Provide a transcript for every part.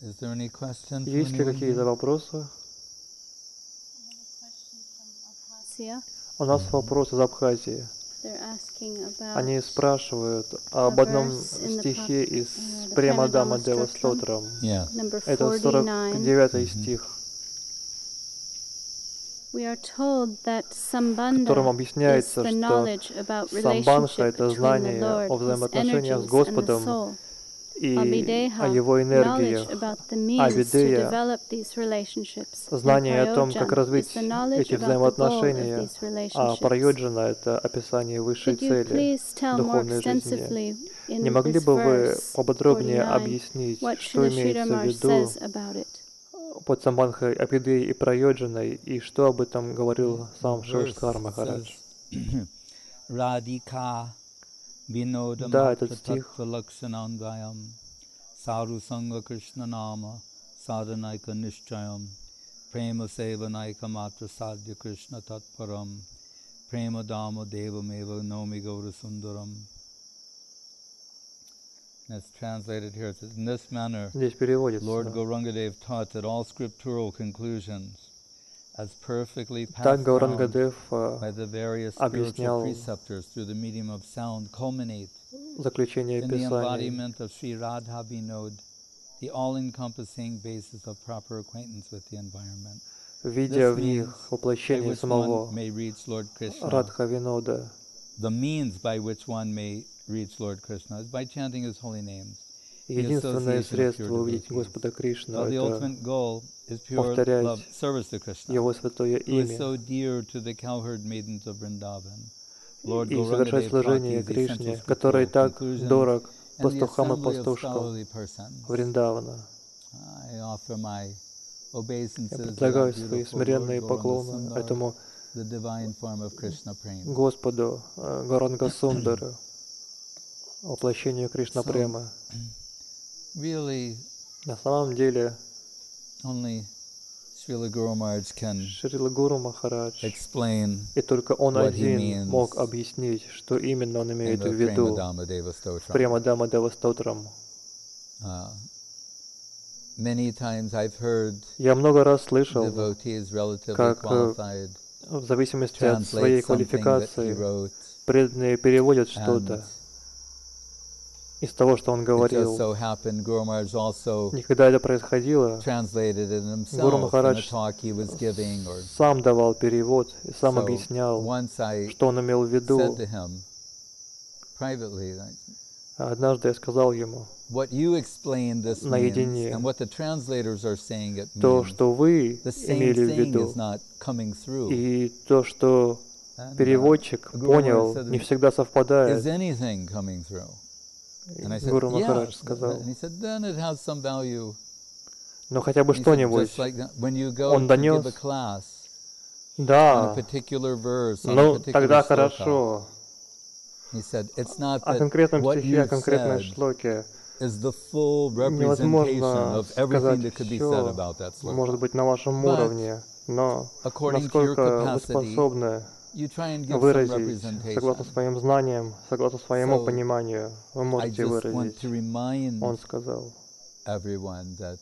Is there any question from Есть ли anyone какие-то here? вопросы? Abkhazia. У нас вопрос из Абхазии. They're asking about Они спрашивают a об одном verse in the стихе из the Премадама Premadama Дева Stotram, Стотрам. Yeah. number Это 49. 49 стих, We are told that в котором Sambandha is объясняется, the что knowledge about самбандха — relationship это between the знание Lord, о His взаимоотношениях с energies and the Господом soul. и о Avideha, Его knowledge энергиях. about the means to Авидея develop these relationships. And знание о том, как Prayojan развить is the knowledge эти about the goal of взаимоотношения, these а relationships. Прайоджана — это описание высшей Could you цели please tell more духовной жизни. extensively Не in могли this бы вы verse поподробнее 49 объяснить, what что Srila имеется в Sridhar виду says about it? под самбандхой Абидеи и Прайоджаной, и что об этом говорил сам Verse Шривастхар Махарадж? says, Radhika Vinoda Да, этот Matra стих Tattva Lakshanandvayam Saru Sangha Krishna Nama Sadhanaika Nishchayam Prema Sevanaika Matra Sadhya Krishna Tatparam Prema Dama Devameva Nomi Gaura Sundaram. That's translated here. It says, in this manner, здесь Lord переводится. Gaurangadev taught that all scriptural conclusions, as perfectly Так passed down Гауранgadев by the various spiritual объяснял preceptors through the medium of sound, culminate заключение in the Писаний, embodiment of Sri Radha Vinod, the all-encompassing basis of proper acquaintance with the environment. видя в This них means by воплощение which one самого may reach Lord Krishna. Радха Винода. The means by which one may reach Lord Krishna is by chanting His holy names. Единственное средство увидеть Господа Кришну — While the это ultimate goal is pure повторять love, service to Krishna, Его святое who is имя so dear to the cowherd maidens of Vrindavan. Lord и совершать Gaurangadev taught служение these essential Кришне, который scriptural так conclusions дорог and the пастухам и assembly of пастушкам scholarly persons. Вриндавана. I offer my Я obeisances to предлагаю that свои beautiful Lord смиренные Gauranga поклоны Sundar, этому the divine form of Krishna Prema. Господу Гауранга Сундару, воплощению Кришна So, Према. really, На самом деле, only Srila Guru Maharaj can Шрила Гуру Махарадж, explain и только он what he один means мог объяснить, что именно он in имеет в the виду Premadama Deva в Stotram. Премадама Дева Стотрам. Many times I've heard Я много раз слышал, devotees relatively как qualified в зависимости от своей translate something that he квалификации wrote, преданные переводят and что-то из того, что он it just говорил. so happened Guru Maharaj also Никогда это происходило. translated it Гуру himself in a Махарадж talk he was giving, or сам давал перевод и сам so. объяснял, Once I что он имел в said виду. to him privately, Однажды я сказал ему what you explained this means, наедине, and what the translators are saying it то, means, что вы the same имели в thing виду, is not coming through. и то, что And, переводчик Guru Maharaj понял, said to не me, всегда is совпадает. anything coming through? And I said, Гуру Махарадж yes. сказал, And he said, then it has some value. но хотя бы He said, что-нибудь just like when you go он to give a донес. class on a Да, particular verse, on a ну particular тогда sloka, хорошо. he said, it's not О that конкретном what стихе, о you've конкретной said шлоке is the full representation невозможно of everything сказать that could be said все, about that может sloka. быть, на вашем But уровне, но according to your насколько вы capacity, способны you try and give some выразить, согласно representation. своим знаниям, согласно своему So, пониманию, вы I можете just want выразить. to remind Он сказал. everyone that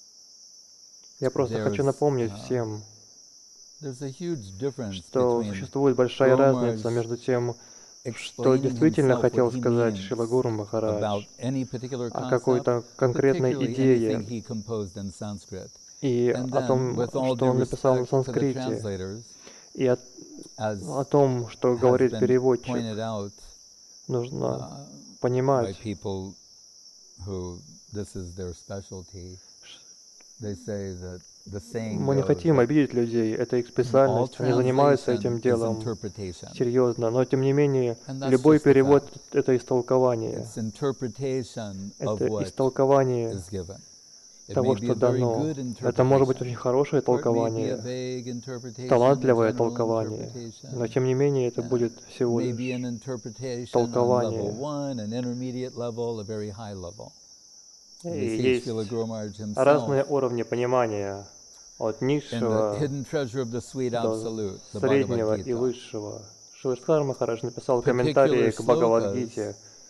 Я просто хочу напомнить всем, there's a huge difference что between существует большая Guru разница Maharaj между тем, что explaining действительно himself хотел what he сказать means Шрила Гуру about Махарадж any particular о concept, какой-то конкретной particularly идее anything he composed in Sanskrit. и And о then, том, with all что due он написал на respect to the санскрите, translators, и о as том, что has говорит been переводчик. pointed out Нужно by понимать, people who this is their specialty. They say that the saying мы не goes хотим that обидеть людей, это их all специальность, они занимаются этим translation is делом interpretation. серьезно, но тем не менее, And that's любой just the перевод fact. — это истолкование, It's interpretation of это what истолкование is given. It того, may be что a very дано. good Это может быть очень interpretation, хорошее or it may be a толкование, vague interpretation, a талантливое general толкование, но interpretation. тем не менее это будет всего Maybe лишь an interpretation on level толкование. 1, an intermediate level, a very high level. И We see есть Srila Guru Maharaj разные himself уровни понимания, от in the низшего hidden treasure of the sweet до absolute, the среднего Bhagavad и Gita. высшего. Шривастхар Махарадж написал Particular комментарии к slokas Бхагавад-гите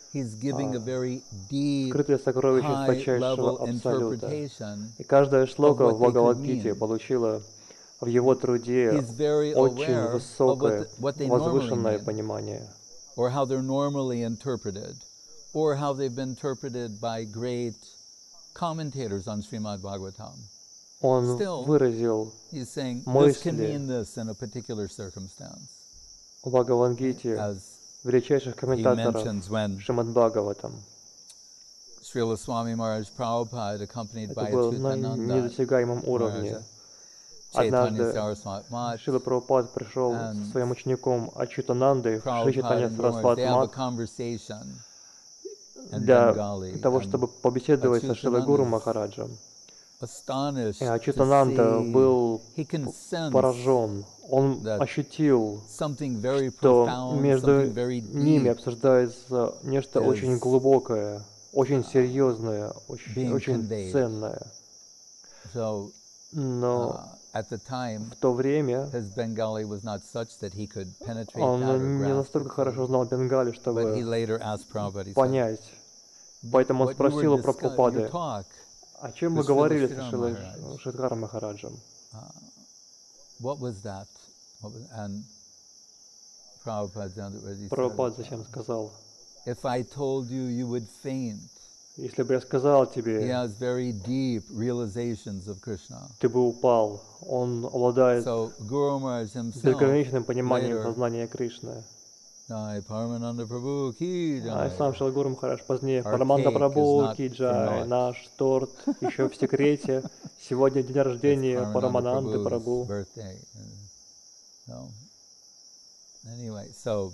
he's giving a very deep, скрытые сокровища high-level высочайшего Абсолюта. interpretation. И каждая шлока what в they could Бхагавад-гите mean. получила в его труде He's very очень aware of высокое, what they normally возвышенное mean, понимание. or how they're normally interpreted, or how they've been interpreted by great commentators on Srimad Bhagavatam. Он Still, выразил he's saying this can мысли mean this in a particular circumstance. в Бхагавад-гите As величайших he комментаторов mentions when Шримад Бхагаватам. Srila Swami Maharaj Prabhupada, accompanied Это by было на Achyutananda недосягаемом уровне. Chaitanya Однажды Saraswat Mat, Шрила Прабхупад пришел со and своим учеником Ачютанандой в Шри Prabhupada Чайтанья and Guru Maharaj, Сарасват they have a Мат conversation in для Bengali, того, and чтобы побеседовать со Шрилой Гуру Achyutananda is Махараджем. astonished И to Ачютананда see, был he can sense поражен. Он that ощутил, something very что profound, между something very ними deep обсуждается нечто очень is глубокое, очень серьезное, being очень conveyed. ценное. So, Но at the time, в то время his Bengali was not such that he could penetrate that or он не grasp настолько it хорошо fully. знал Бенгали, But he чтобы later asked Prabhupada, he said, понять. Поэтому он what you were спросил у your Прабхупады, talk о чем вы with Srila говорили со Sridhar Шрилой Maharaj, Шридхар Махараджем? what was that? And Prabhupada he Прабхупад said, зачем сказал, if I told you, you would faint. если бы я сказал He тебе, has very deep realizations of Krishna. ты бы упал. Он обладает So Guru Maharaj himself безграничным пониманием later, познания Кришны. Jai Paramananda Prabhu ki А и jai. сам Шрила Гуру Махарадж позднее, Our Параманда cake is Прабху, not for Киджай, naught. наш торт, еще в секрете. Сегодня день It's рождения Paramananda Парамананды Prabhu's Прабху. birthday. So, anyway, so,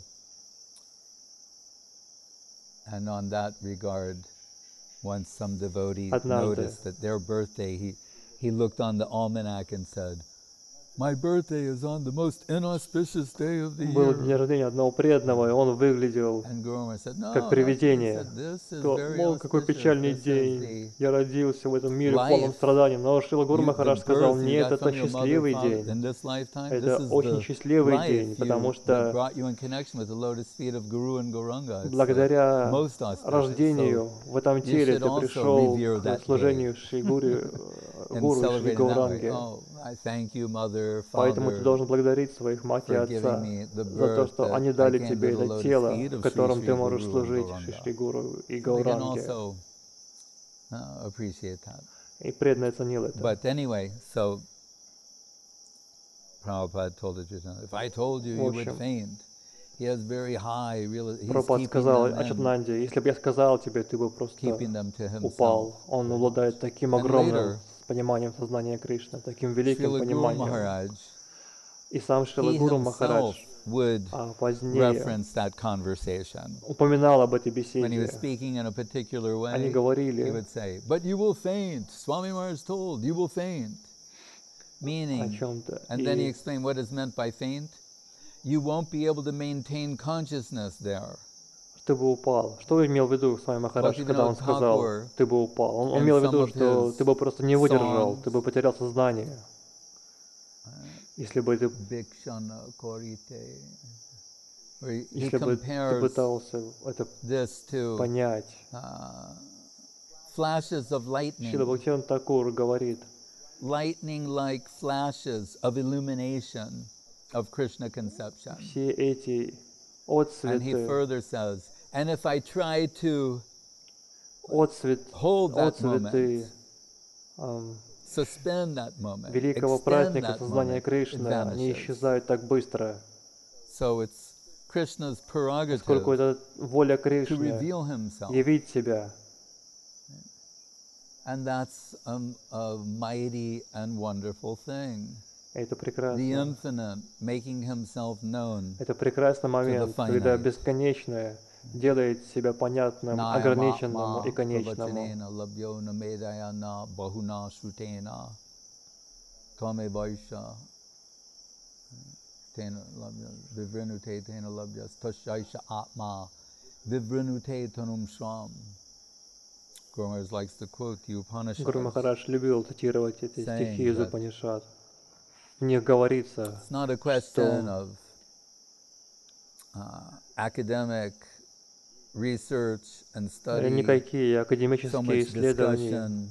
and on that regard, once some devotee Однажды noticed that their birthday, he looked on the almanac and said, my birthday is on the most inauspicious day of the был день year. рождения одного преданного, и он выглядел And Guru Maharaj said, как no, привидение. this is Сказал, very о, какой auspicious. печальный This is день, я родился в этом мире life, полном страданий. Но Шрила Гуру the Махарадж сказал, birth you нет, got это from your mother, счастливый father день. in this lifetime. Это This is очень the счастливый life день, потому that что brought you in connection with the lotus feet of Guru and Gauranga. It's the благодаря most auspicious. So рождению в этом you теле should ты also пришел revere к that day служению Шри Гуру and и Шри celebrate it that way. Гауранге. Oh, I thank you, mother, Поэтому ты father, должен благодарить своих мать и for giving отца me the за то, birth что that они I дали came to тебе the это lotus тело, feet в of Sri котором ты Sri можешь Guru and служить Шри Gauranga. Шри Гуру и So we can Гауранге. also appreciate that. И преданный оценил это. But anyway, so Prabhupada told Achyutananda, if I told you, В you would общем, faint. He has very high realization. He's Прабхупад keeping сказал them in, Ачутананде, если бы я сказал тебе, ты бы просто keeping them to himself. упал. Он обладает таким And огромным later, пониманием сознания Кришны, таким великим Srila Guru пониманием. Maharaj, И сам Шрила he Гуру himself Махарадж would позднее reference that conversation. упоминал об этой When he was беседе. speaking in a particular Они way, he говорили, would say, but you will faint. Swami Maharaj told, you will faint. о Meaning, чем-то. and then he И explained what is meant by faint. You won't be able to maintain consciousness there. ты бы упал. Что имел в виду с вами Махарадж, когда он Bhaktivinoda сказал, Thakur, ты бы упал? Он in имел в some виду, of что his ты бы просто не выдержал, songs, ты бы потерял сознание, если бы ты, Bhikshana Korite, where he если бы ты compares пытался это this to понять. flashes of Шрила lightning, Бхактивинода Такур говорит, lightning-like flashes of illumination of Krishna conception. все эти And he отцветы, further says, and if I try to hold that отцветы moment, suspend that moment, великого extend праздника that сознания moment, it Кришны, они vanishes. исчезают так быстро, So it's Krishna's prerogative поскольку это воля to Кришны reveal himself. явить себя. And that's a mighty and wonderful thing. Это The прекрасно. infinite making himself known. Это прекрасный момент, когда finite. бесконечное делает себя понятным ограниченному и конечному. Pravachanena labhyo na medaya na bahuna shrutena tvame vaisha tena labhya vivrinute tena labhya tashaisha atma vivrinute tanum shram. Guru Maharaj likes to quote the Upanishads. Гуру Махарадж любил цитировать эти Saying стихи из that Упанишад. В них говорится, It's not a question что of academic research and study, никакие so академические much исследования, discussion,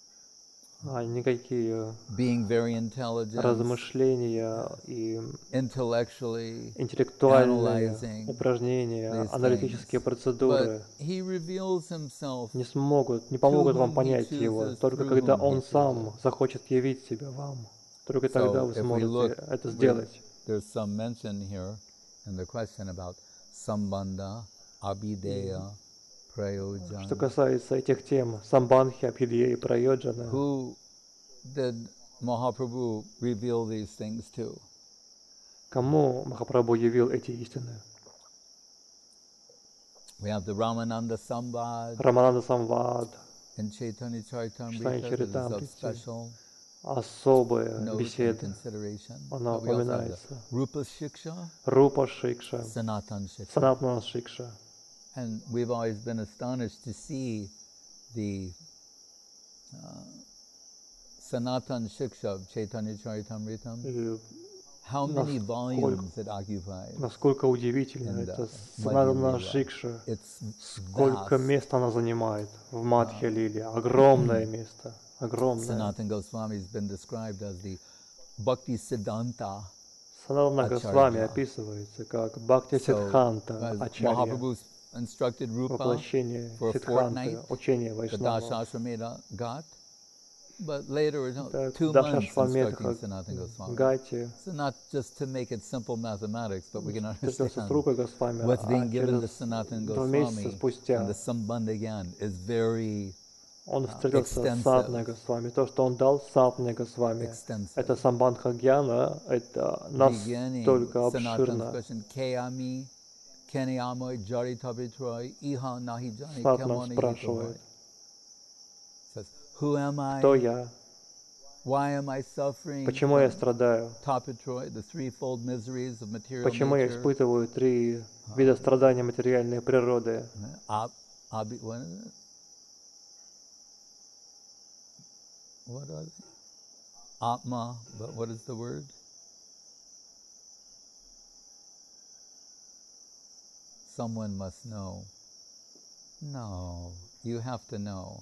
никакие being very intelligent, размышления и intellectually интеллектуальные analyzing упражнения, these аналитические things. But процедуры he reveals himself не to помогут вам whom he понять Его, chooses, только through когда whom he Он сам chooses. захочет явить себя вам. Только тогда So вы if we сможете look, это сделать. there's some mention here in the question about sambandha, abhideya, Что prayojan. касается этих тем, самбанхи, абхидья и прайоджана, Who did Mahaprabhu reveal these things to? кому Махапрабху явил эти истины? We have the Ramananda Sambad Рамананда Самвад, in Chaitanya Читание Charitamrita that is of Чаритамрити, special особые note and беседы, consideration. она But we also have the упоминается. Rupa Shiksha, Рупа Шикша, Sanatan Shiksha. Санатана Шикша. And we've always been astonished to see the Sanatan Shiksha of Chaitanya Charitamrita, И how many volumes it occupies. насколько удивительно, And, это Madhya Санатана Lila. Шикша. It's Сколько vast. места она занимает в Мадхья Лиле. Огромное место. Огромное. Sanatana Goswami has been described as the Bhakti Siddhanta. Санатана Госвами Acharya. описывается как Бхакти So, Сиддханта as Ачарья, Mahaprabhu instructed Rupa воплощение for a Сиддханты, fortnight, учение the Вайшнава. Dashashramedha Ghat, but later, Так, 2 months Дашашвамедха instructing Sanatana Goswami. Гати So not just to make it simple mathematics, but we can встретился с understand Рупой Госвами, what's а being given to через Sanatana 2 месяца Goswami спустя and the Sambandha Gyan is very он встретился с extensive. Сатной Госвами. То, что он дал Сатной Госвами, Extensive. это Самбандха Гьяна, это Beginning настолько with Sanatana's обширно. question, Kayami, Kenyamoy, Jari Tabitroy, Iha Nahi Jani, Сатна Kamani спрашивает, says, who am кто I? я, Why am I suffering почему я from страдаю, Tapitroy, the threefold miseries of material почему я nature? испытываю 3 вида страданий материальной природы. What is it? What are they? Atma, but what is the word? Someone must know. No, you have to know.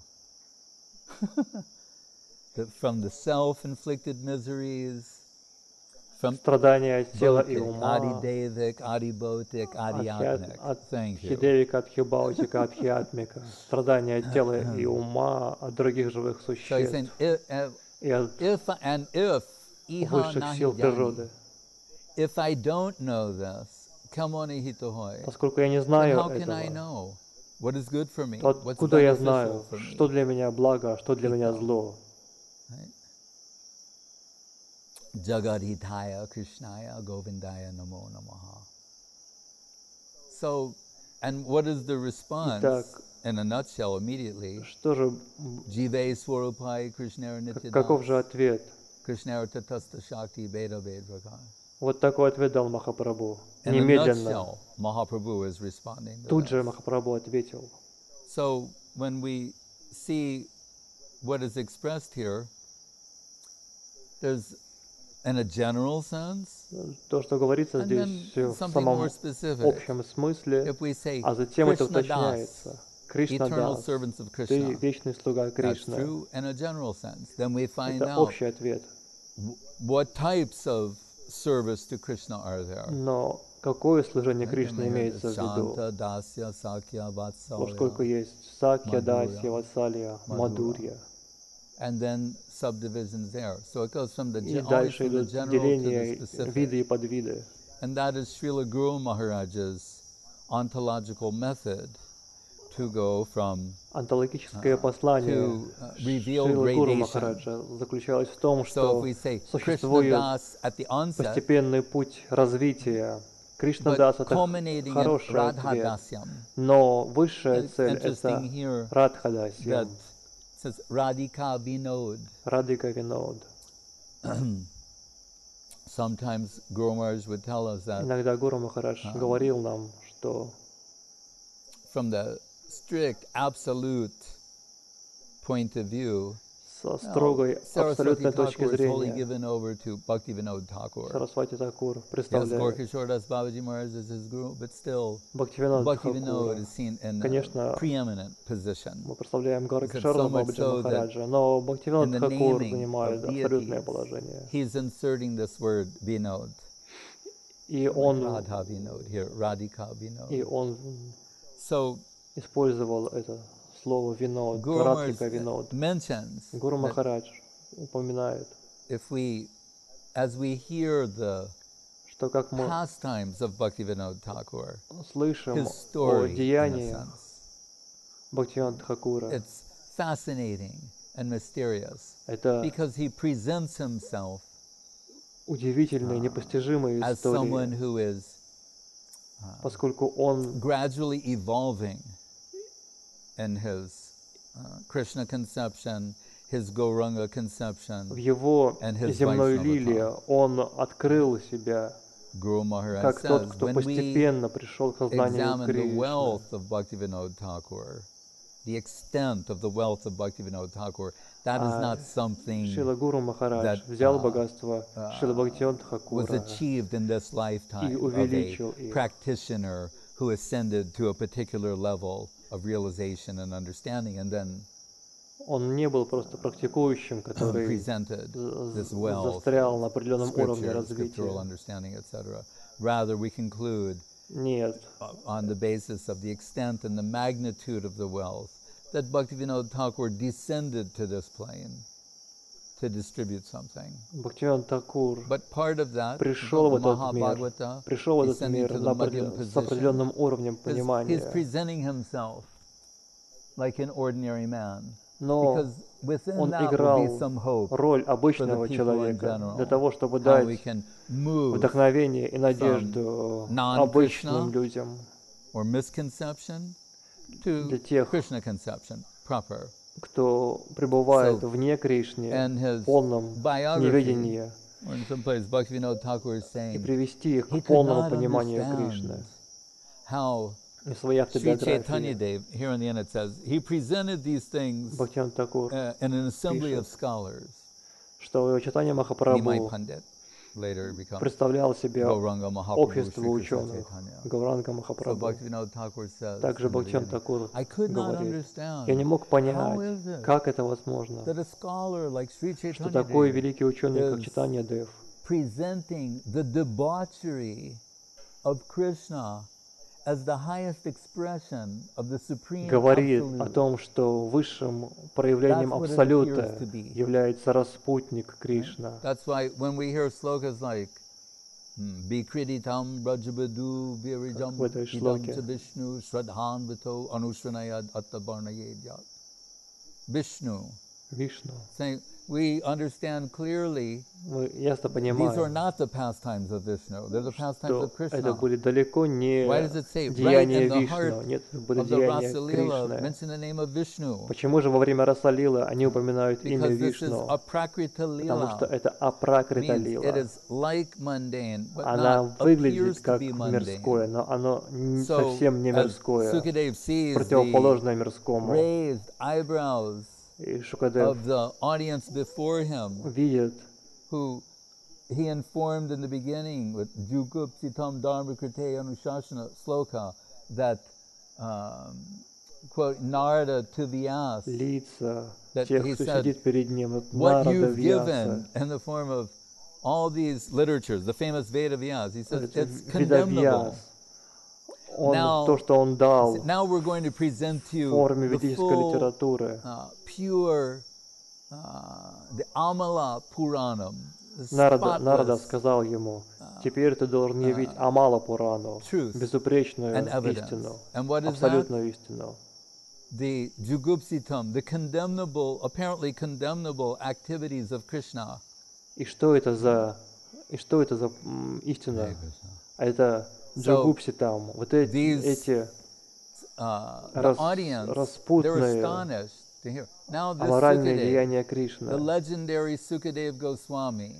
That from the self-inflicted miseries, from Страдания от тела и Bhautik, ума, Adi-Devik, Adi-Bhautik, Adi-Atmik. от Thank you. хидевика, от хибаутика, от хиатмика, страдания от тела и ума, от других живых So he's saying, существ и от if Iha высших Nahi сил Jani, природы. if I don't know this, Kamoni Hitohoi, Поскольку я не then знаю how can I этого, know what is good for me, то what's откуда я beneficial знаю, for me? что для меня благо, а что для меня зло? Right? Jagadhitaya Krishnaya Govindaya Namo Namaha. So, and what is the response? Итак, In a nutshell, immediately, что же, Jive Swarupai Krishnara каков Nityadas, же ответ? Krishnara Tatasta Shakti Veda Vedrakar. Вот такой ответ дал Махапрабху. In a Немедленно. nutshell, Mahaprabhu is responding to Тут же this. Махапрабху ответил. So, when we see what is expressed here, there's, in a general sense, То, что говорится and здесь then в something more самом specific. общем смысле, If we say, а затем это Krishna Das, уточняется. Кришна eternal Дас, servants of ты Krishna. вечный слуга That's Кришны. true in a general sense. Then we find Это out общий ответ. what types of service to Krishna are there. Но какое служение Right? Кришны And we heard имеется в виду? Shanta, Dasya, Sakya, Поскольку Vatsalya, есть Сакья, Madhurya, Дасья, Ватсалья, Madhura. Мадурья. and then subdivisions there. So it goes from the И always дальше from the идут general to the деления, specific. виды и подвиды. And that is Srila Guru Maharaj's ontological method to go from Антологическое послание to reveal Шрилы Гуру gradation. Махараджа заключалось в том, So if что we say Krishna существует Das at the onset, постепенный путь развития. Кришна but Дас — это culminating in хороший ответ, Radhadasyam. но высшая It's цель — interesting это here that Радхадасьям, it says Radhika Vinod. Радхика Винод. Sometimes Guru Maharaj would tell us that Иногда Гуру Махарадж говорил нам, что from the strict absolute point of view, с с строгой, Saraswati абсолютной точки Thakur is wholly зрения. given over to Bhaktivinoda Thakur. Сарасвати Такур Yes, представляет Gorkishore Das Babaji Maharaj is his guru, but still, Бхактивинода Bhaktivinoda Тхакура. is seen in a Конечно, preeminent position. мы прославляем Гора He said Кишора so much Бабаджи so that Махараджа, но in Бхактивинод the Тхакур naming занимает of абсолютное deities, положение. he's inserting this word Vinod. И Like он, Radha Vinod here, Radhika и Vinod. он So использовал это слово винод, Guru Радхика Maharaj винод. mentions Гуру that Махарадж упоминает, if we, as we hear the что как мы pastimes of Bhaktivinoda Thakur, слышим his о story, in a деяниях sense, Бхактивинода Тхакура, it's fascinating and mysterious это because he presents himself удивительные, непостижимые as someone истории, who is поскольку он gradually evolving in his Krishna conception, his Gauranga conception, в его and his земной Vaishnava лилии path. он открыл себя Guru Maharaj как тот, says, кто when we постепенно пришел к сознанию examine the Кришны. wealth of Bhaktivinoda Thakur, the extent of the wealth of Bhaktivinoda Thakur, that is not something Шрила Гуру Махарадж that взял богатство Шрила Бхактивинода was Тхакура achieved in this и lifetime of a увеличил их. practitioner who ascended to a particular level of realization and understanding and then Он не был просто практикующим, который presented this wealth застрял на of определенном уровне scripture, scriptural развития. understanding, etc. Rather, we conclude Нет, on the basis of the extent and the magnitude of the wealth that Bhaktivinoda Thakur descended to this plane to distribute something. Бхактивинода Тхакур But part of that, пришел в этот мир, Mahabhagavata, пришел в этот descending мир to the Madhyam с position, определенным уровнем he's понимания. presenting himself like an ordinary man. Но Because within он that will be играл some hope роль for the обычного people in человека general. для того, чтобы How we дать can move вдохновение и надежду обычным людям, or misconception to для тех, Krishna conception proper. кто пребывает So, вне Кришны, and в his полном biography, неведении, or in some place, Bhaktivinoda Thakur is и saying привести их he к could полному not пониманию Кришны. understand how И в своей Sri Chaitanya автобиографии Dev, here in the end it says, he presented these things Бхактивинода Тхакур in an assembly of пишет, scholars. что Чайтанья Nimai Махапрабху Pandit later becomes представлял себе Gauranga Mahaprabhu общество Sri Krishna ученых, Chaitanya. Гауранга So Махапрабху. Bhaktivinoda Thakur says Также in the Бхактивинода beginning, Тхакур I could not говорит, understand я не мог how понять, is it как это возможно, that a scholar like Sri что Chaitanya такой Dev великий ученый, как is Чайтанья Дев, presenting the debauchery of Krishna as the highest expression of the supreme говорит о absolute. том, что высшим проявлением That's what it Абсолюта appears to be. является распутник Кришна. That's why when we hear slokas like Bikrititam Brajabadu Virijam в этой Idam шлоке. Cha Vishnu Shradhanvito Anushranayad Attavarnayedyat. Vishnu, Вишну. saying we understand clearly Мы ясно these are понимаем, not the pastimes of Vishnu, they're the pastimes что of это Krishna. были далеко не Why does it say right деяния in the heart Вишну, нет, это были of the деяния Rasa Lila Кришны. mention the name of Vishnu? Почему же во время Расалила они упоминают имя Because this is Вишну? Aprakrita Потому что Lila. это Апракрита Means it Лила. is like mundane, but Она not выглядит appears to как be мирское, mundane. но оно So, совсем не as мирское, Sukadev sees the противоположное мирскому. raised eyebrows И Шукадев of the audience before him, видит, who he informed in the beginning with Jugupsitam Dharma Krite Anushasana sloka that, quote, Narada to Vyas, лица that тех, he кто said, сидит перед ним, вот what Нарада you've Вьяса, given in the form of all these literatures, the famous Veda Vyas, he says, этот it's condemnable. Ведавьяс, то, что он дал Now we're going to present to в you форме the ведической full, литературы. pure, the Amala Puranam, the Нарада spotless сказал ему, теперь ты должен явить Амала Пурану, truth безупречную and evidence. истину, And what is that? абсолютную истину. The Jugupsitam, the condemnable, apparently condemnable activities of Krishna. И что это за истина? Это Джагупси там, вот эти The audience, they're распутные, astonished to hear. Now this аморальные Sukadev, деяния the Кришны, legendary Sukadev Goswami,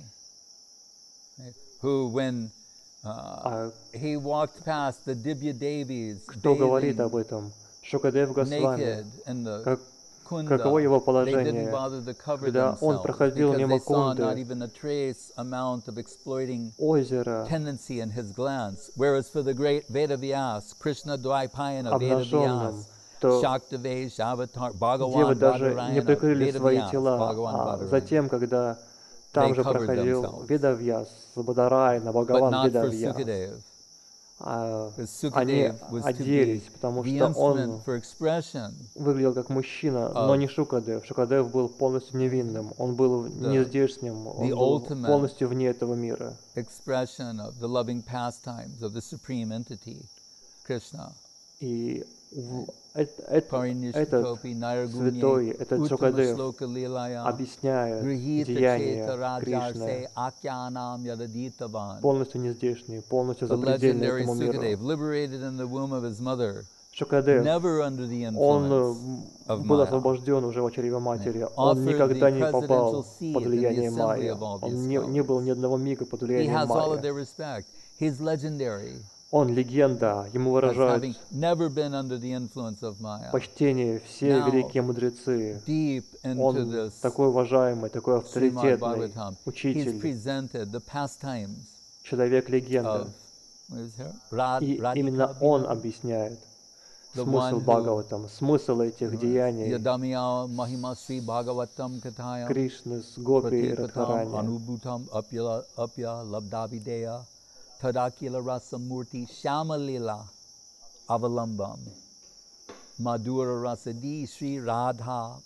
who when he walked past the Dibya Devis кто говорит bathing об этом? Шукадев Госвами, naked in the каково его They didn't положение, bother to cover когда он themselves проходил because мимо they saw not Кунды, even a trace amount of exploiting озеро, tendency in his glance. Whereas for the great Vedavyas, Krishna Dvaipayana обнаженным, Vedavyas, то Shaktavesh, Avatar, девы Bhagavan даже не Badarayana, прикрыли свои Vedavyas, тела, Bhagavan а Badarayana. затем, когда там They же covered проходил themselves. Ведавьяс, Бадарайна, But Бхагаван not for Ведавьяс, Sukadev. Because они Sukadev was to оделись, be потому the что instrument он for expression выглядел как мужчина, но of не Шукадев. Шукадев был полностью невинным, он был не здешним, the он был ultimate полностью вне этого мира. expression of the loving pastimes of the supreme entity, Krishna. И этот Parinishtopi Nairgunye святой, этот Uttama Шукадев Shloka Lilayam объясняет Grihita деяния Cheta Кришны, Rajarse Akyanam Yadaditavan. полностью нездешний, полностью The запредельный legendary этому миру. Sukadev, liberated in the womb of his mother, Шукадев, never under the он influence of был Maya, освобожден уже в чреве матери, он offered никогда the не попал presidential seat под in the влияние assembly Майя, of all он these не был ни scholars. одного мига под He влиянием has all of Майя. their respect. He's legendary Он легенда, ему as выражают having never been under the influence of Maya. почтение все Now, великие мудрецы. Deep into Он this такой уважаемый, такой Srimad авторитетный Bhagavatam, he's учитель, presented the pastimes человек-легенда. of what is here? И Radhika именно он Vinod, объясняет the смысл one who Бхагаватам, смысл этих деяний Yadamya Mahima Sri Bhagavatam Kathayam Кришны с Гопи и Pratipatam Радхарани. Anubhutam Apya Labdavideya Tadakila Rasa Murti Shamalila Avalambam Madhura Rasadi Sri Radha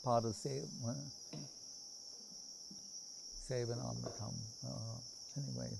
Sevanamritam. Anyway,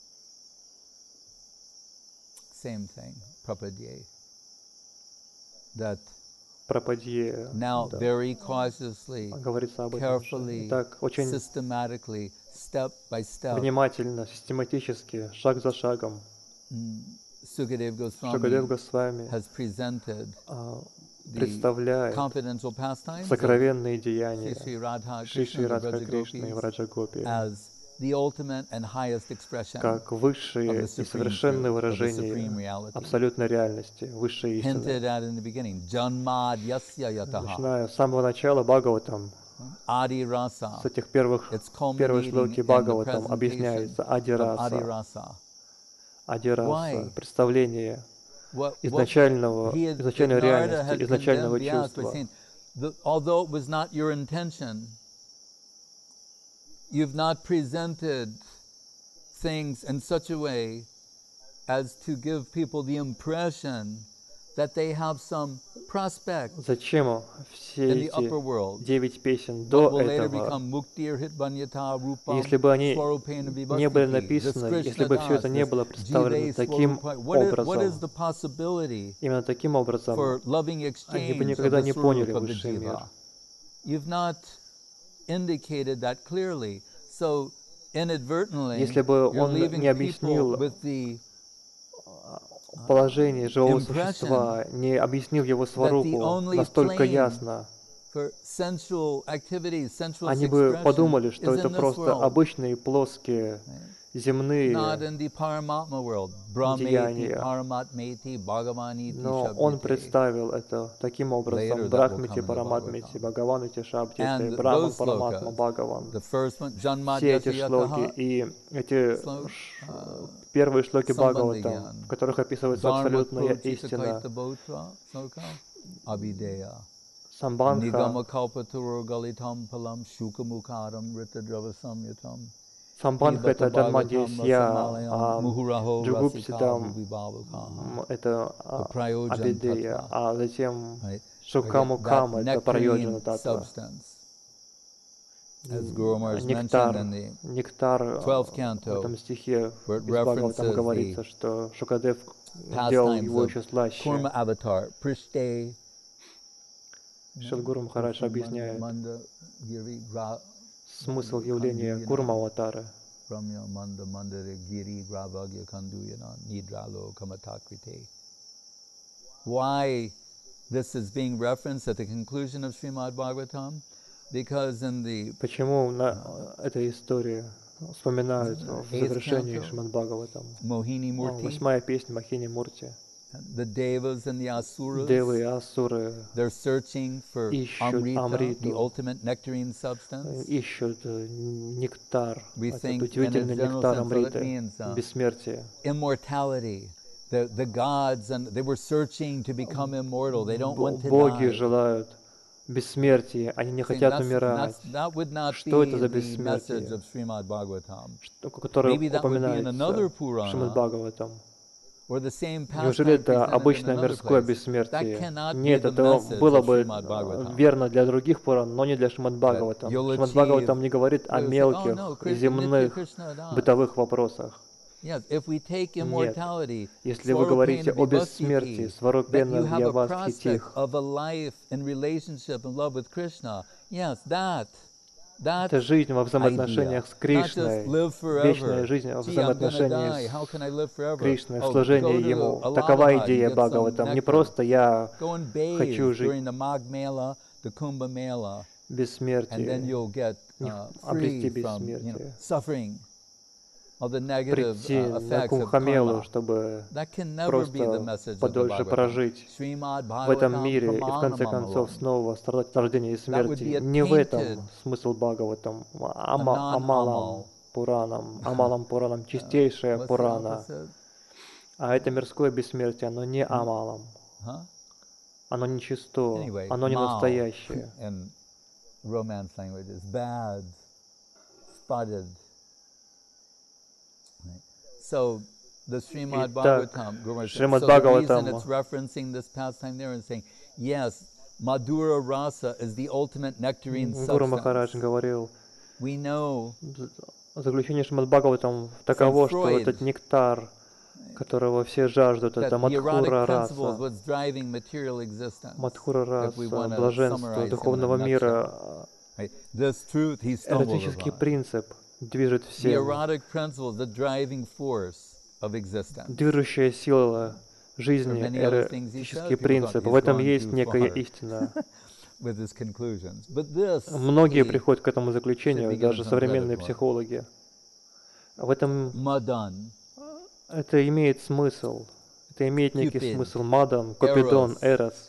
same thing, Prapadye. That Прабхупаде, now да, very cautiously, говорится об этом. carefully, Так, очень systematically, step by step, внимательно, систематически, шаг за шагом, Sukadev Шукадев Goswami Госвами has presented the представляет confidential pastimes of сокровенные Sri деяния Sri Radha Шри Krishna and the Радха Vraja Кришны и Gopis Враджа Гопи as the ultimate and highest expression как of высшие the и supreme совершенные truth, of the выражения supreme reality. абсолютной реальности, высшей истины. Hinted at in the beginning, Janmad Yasya Yataha, Начиная с самого начала Бхагаватам, Adi с Rasa, этих первой it's шлоки culminating in the Бхагаватам presentation объясняется of Adi Ади Rasa. Раса, Why? представление What изначальной Narada реальности, had изначального condemned Vyas by чувства. saying, although it was not your intention, you've not presented things in such a way as to give people the impression that they have some prospect Зачем все in the upper эти world, 9 песен what до will later этого, become Mukti or Hitbanyata Rupam если бы они Swarupena не были Vibhaktiti, this написаны, если Krishna бы все это Das, не this было представлено Jive таким Swarupa? What is образом, the possibility именно таким образом, for loving они бы exchange of никогда the не поняли Swarup of the высший мир. Jiva? You've not indicated that clearly. So inadvertently, Если бы you're он leaving не people объяснил with the положение живого impression существа, не объяснил его that the сварупу only настолько flame ясно, for sensual activities, sensual они бы expression подумали, что is это in this просто world, обычные, плоские, not земные in the Paramatma world. Brahmeti, деяния. Paramatmeti, Bhagavaniti, Но он Shabdite. представил это таким Later образом: that will Брахмити, come in the Параматмити, Bhagavatam. Бхагаванити, Шабдите, And Брахман, those Параматма, slokas, Бхагаван. the first one, Janmad Все эти Yasya шлоки Yataha, и эти Slok, первые шлоки Sambandhigyan. Бхагаватам, в которых описывается Dharma абсолютная Krochita истина, Kaita Botra, Sloka, Abhideya. Самбандха, Nigama Kalpatur Galitam Palam Shukamukharam Rita Dravasam Yatam. Самбандха — это Дharmadesья, а Muhuraho Джугупситам Rasika Bhuvibhavaka. — это Prayojan Абидея, Tattva. а затем Right? Шукамукама — это Прайоджана Nectarine Татва. substance. As Guru Maharaj Нектар, mentioned in the нектар 12th в canto, этом стихе where из it Бхагаватам references говорится, the что Шукадев делал pastimes его of еще слаще. Kurma avatar, Prishte, Шилгуру Махарадж объясняет Manda Giri смысл явления Курма-аватара. Ramya Manda Mandare Giri Gravagya Kanduyana Nidralo Kamatakrite. Why this is being referenced at the conclusion of Srimad Bhagavatam? Because in the Почему эта история вспоминают в eighth завершении canto, Шримад Бхагаватам? Mohini Murti, 8-я песня Махини Мурти. the devas and the asuras, девы и асуры they're searching for ищут amrita, the амриту, ultimate nectarine substance. ищут нектар, We этот think in a удивительный general нектар sense what it амриты, means, бессмертие. immortality. The gods, and they were searching to become immortal. They don't want to Боги die. желают бессмертия, они не Saying хотят умирать. that would not Что это be за the message бессмертие, of Srimad Bhagavatam. которое Maybe that would be in another упоминается в Шримад Purana, Бхагаватам? or the same Неужели pastime это presented in обычное another мирское place. That бессмертие? cannot be Нет, the это message было of бы Srimad Bhagavatam. верно для других Пуран, но не для Шримад That Бхагаватам. you'll Шримад achieve, Бхагаватам не говорит о you'll say, oh мелких, no, Nitya земных, Krishna Das. бытовых вопросах. Yes, if we take Нет. immortality, Если вы говорите о бессмертии, that Сварупена you have a prospect Вьявастхитих, of a life in relationship and love with Krishna, yes, that это жизнь во idea, взаимоотношениях с not just Кришной, live вечная forever. жизнь во Gee, I'm gonna взаимоотношении die. How can I live с forever? Кришной, в Oh, служении go to Ему. Allahabad Такова and идея get some Бхагаватам. Не nectar. просто я Go and bathe хочу жить during the Magh Mela, the Kumbh Mela, and then бессмертие, you'll get обрести free from бессмертие. Suffering, all the negative Прийти на effects of Кумбхамелу, karma. чтобы That can never be the просто message of the подольше Bhagavatam. прожить Srimad в этом Bhagavatam мире и в конце концов Pramanamam. снова страдать от рождения и That would be смерти. a Не в tainted, этом смысл Бхагаватам, a Амалам non-amal. Пуранам, чистейшая What's the Пурана. opposite? А это мирское бессмертие, оно не Амалам, Huh? оно не чисто, Anyway, оно не mal настоящее. in Romance language is bad, spotted. Right. So the Srimad Итак, Bhagavatam, Guru Maharaj said, Шримад so the reason Бхагаватам, it's referencing this pastime there and saying, yes, Madhura Rasa is the ultimate nectarine Гуру Махарадж substance. говорил, We know заключение Шримад Бхагаватам таково, что Freud, этот нектар, которого все жаждут, that это the erotic Мадхура principle is раса. what's driving material existence. Мадхура If we раса, want to блаженство summarize him in a духовного nutshell. мира, Right. This truth he stumbled эротический upon. принцип движет The всем. erotic principle is the driving force of existence. Движущая сила жизни, For many other things he said, эротический people thought принцип. he's В этом gone есть too некая far истина. with his conclusions. But this, Многие he, приходят к этому заключению, should be даже given some современные credit for. психологи. В этом Madan, это имеет смысл. Это имеет некий Cupid, смысл. Мадан, Купидон, Эрос.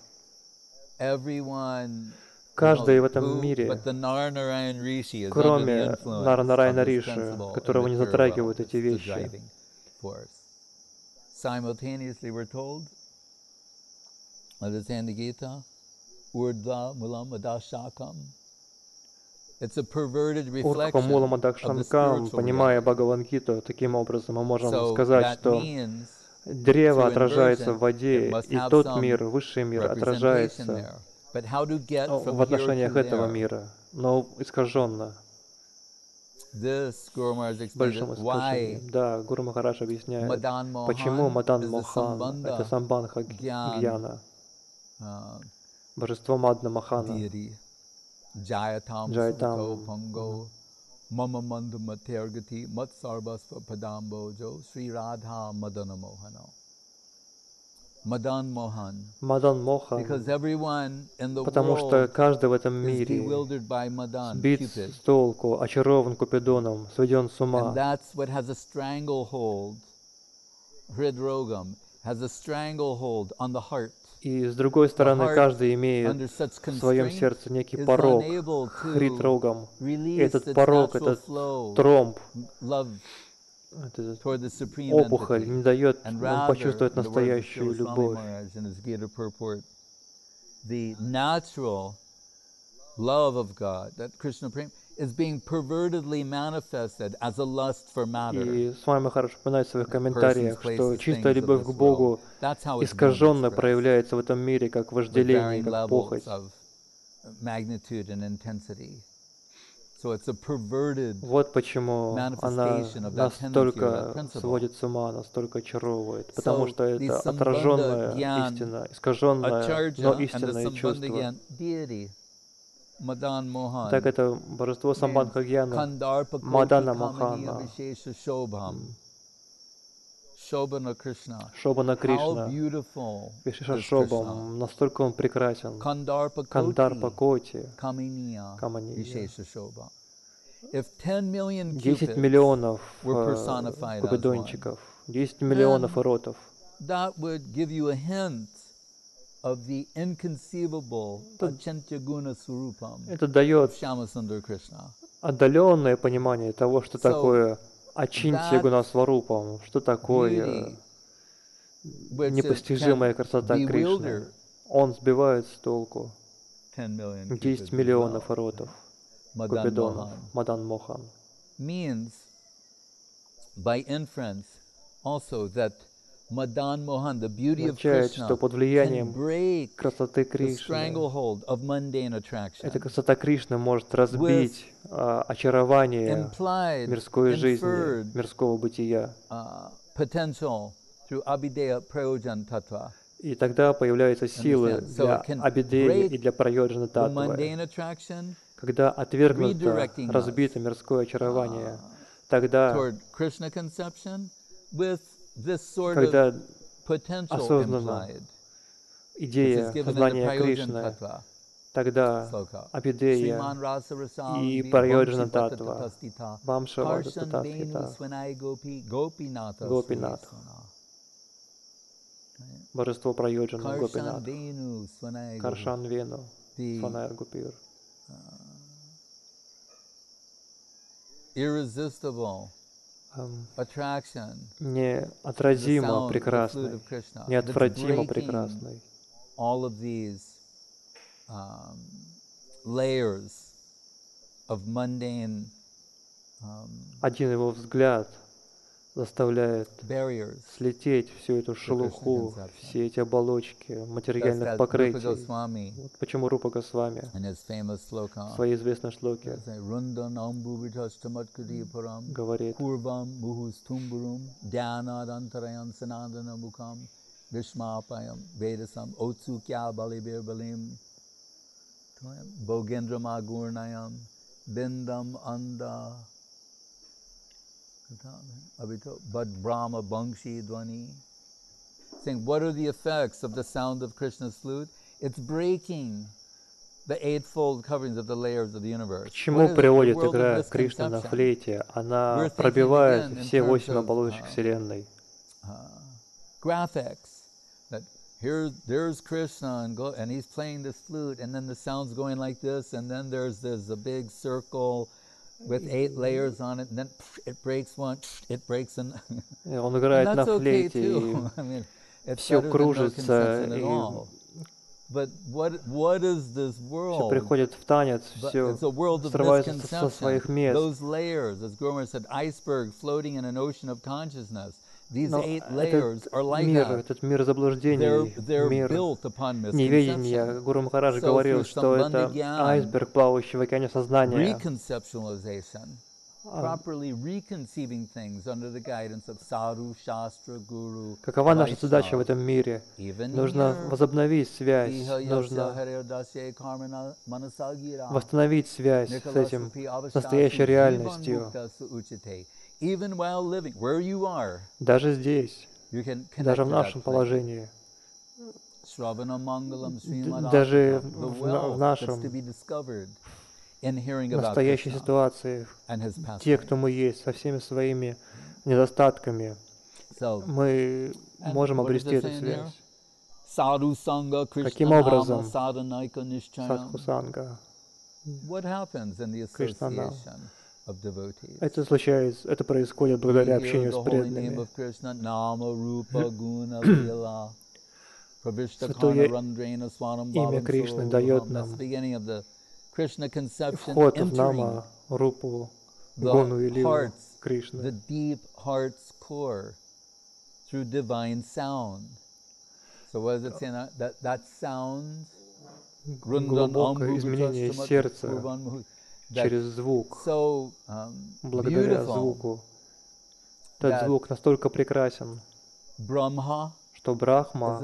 everyone, Каждый в этом мире, but the Nara-Narayan Rishi is under the кроме influence Нара-Нараяна of this Риши, principle которого in не material затрагивают realm. эти It's the вещи. driving force. Simultaneously, we're told, understand the Gita, Urdhva Mulam Adashakam. It's a perverted Уртха reflection Мулам of the Адакшанкам, spiritual понимая reality. Бхагавангиту, таким образом мы можем So сказать, that что means, древо through отражается в inversion, it воде, must и have тот some мир, высший мир, representation отражается there. But how to get в from here отношениях to этого there? мира, но искаженно, This, Guru Maharaj в explained большом it, why искажении. Да, Гуру Махарадж объясняет, Madan почему Mohan Мадан is the Мохан, это Sambandha Самбанха Gyan Гьяна, uh, божество Мадна Махана, deity. Jayatam Джайтам, Suto Pango Mama Manda Matergati Mat Sarvasva Padambojo Sri Radha Madana Mohano. Madan Mohan. Мадан Мохан, Because everyone in the потому что world каждый в этом is мире bewildered by Madan, сбит Cupid. с толку, очарован Купидоном, сведен с And ума. that's what has a stranglehold. Hridrogam has a stranglehold on the heart. И с другой стороны, каждый имеет Under such в своем constraint сердце некий is порог, unable хритрогом. to release Этот its порог, natural этот flow, тромб, love этот toward the supreme опухоль entity. не дает And нам rather, почувствовать in the words of настоящую Srila Swami любовь. Maharaj in his Gita purport, the natural love of God, that Krishna Prema, is being pervertedly manifested as a lust for matter. И с вами Махарадж упоминает в своих Persons, комментариях, что places, чистая things of любовь this к Богу world. That's how it's being искаженно expressed, проявляется в этом мире, как with вожделение, varying как levels похоть. of magnitude and intensity. So it's a perverted Вот почему она manifestation of that tendency or that настолько principle. сводит с ума, настолько очаровывает, потому So что the это Sambandha отраженная Gyan, истина, искаженное, но Acharya and the истинное Sambandha чувство. Gyan deity, Madan Mohan, Так это божество Самбанха Гьяна, Kandarpa Мадана Koti Kamaniya Мохана, Vishesha Shobham, Shobhana Krishna. Шобана How Кришна, beautiful Вишиша is Krishna. Шобам, настолько он прекрасен. Kandarpa Кандарпа Koti Коти, Kamaniya Камания. Vishesha Shobha. If 10 million 10 cupids миллионов were personified as one, купидончиков, 10 миллионов эротов. that would give you a hint of the inconceivable Achintya Guna Swarupam Это of дает Shyamasundar Krishna. отдаленное понимание того, что такое Ачинтья that Гунасварупам, что такое Beauty, which it непостижимая can красота Кришны. bewilder Он сбивает с толку 10 million 10 Cupids as миллионов well. ротов, Madan Купидонов, Mohan Мадан Мохан. means, by inference, also that Madan Mohan, the beauty of Означает, Krishna, что под can влиянием break красоты the Кришны, stranglehold of mundane эта attraction, красота Кришны может разбить очарование implied, мирской жизни, inferred мирского бытия. potential through Abhideya Prayojan Tattva. И тогда появляются силы Understand? So для it can Абидеи break и для Прайоджана The Таттвы. mundane attraction Когда отвергнуто, redirecting us разбито мирское очарование, тогда, toward Krishna conception with this sort of когда potential осознанно implied, which is идея given in the сознания Prayojan Кришны, Tattva тогда sloka. Абидея Sriman Rasa Rasam и Vi Прайоджана Vamshi Таттва, Patatastita Вамшава Karshan Venu Татастхита, Swanai Gopi Gopinata Гопинат, Sriswana. божество Прайоджана Karshan Гопинат, Venu Swanai Gopi. Каршан Вену, The Сванайр Гупир. irresistible attraction to the Неотразимо sound of the flute прекрасный, of Krishna, that's неотвратимо breaking прекрасный. all of these layers of mundane Один его взгляд заставляет barriers. слететь всю эту шелуху, все эти оболочки материальных покрытий. Вот почему Рупа Госвами в своей известной шлоке говорит: but Brahma Bangshi Dwani. Saying, what are the effects of the sound of Krishna's flute? It's breaking the eightfold coverings of the layers of the universe. К чему приводит игра Кришны на флейте? Она пробивает все 8 оболочек Вселенной. Graphics. That there's Krishna and he's playing this flute, and then the sound's going like this, and then there's a big circle with 8 layers on it, and then it breaks one, it breaks an. Он играет на флейте, и все кружится, и But what is this world? Все приходит в танец, все срывается со своих мест. Those layers, as Gurmar said, iceberg floating in an ocean of consciousness. These Но 8 layers are like мир, that. этот мир заблуждений, мир неведения, Гуру Махарадж говорил, что это айсберг, плавающий в океане сознания. Какова наша задача в этом мире? Нужно возобновить связь, нужно восстановить связь с этим, с настоящей реальностью. Даже здесь, даже в нашем положении, даже в нашем настоящей ситуации, те, кто мы есть, со всеми своими недостатками, мы можем обрести эту связь. Каким образом? Садхусанга, Кришнанам. Это случается, это происходит благодаря общению с преданными. Святое имя Кришны дает нам вход в Нама, Рупу, Гуну и Лилу Кришны. Глубокое изменение сердца через звук, благодаря звуку. Этот звук настолько прекрасен, что Брахма,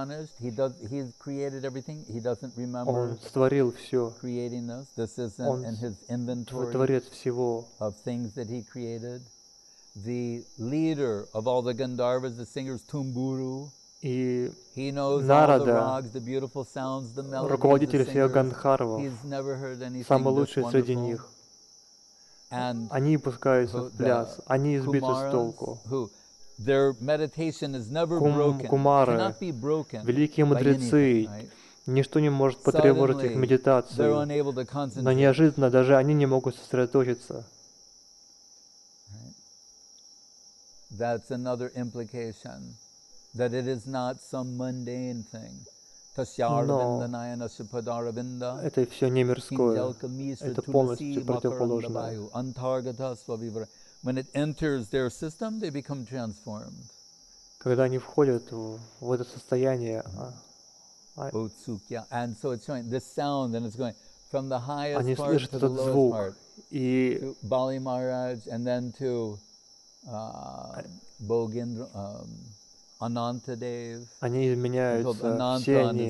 он створил все, он творец всего. И Нарада, руководитель всех Гандхарвов, самый лучший среди них. Они пускаются в пляс, они избиты с толку. Кумары, великие мудрецы, ничто не может потревожить их медитацию, но неожиданно даже они не могут сосредоточиться. That's another implication, that it is not some mundane thing. Но это все не мирское, это полностью противоположное. When it enters their system, they become transformed. Когда они входят в это состояние, and so it's showing this sound, and it's going from the highest они part слышат to the этот lowest звук, part, и to Bali Maharaj, and then to Bogindra, Anantadev. Они изменяются, все они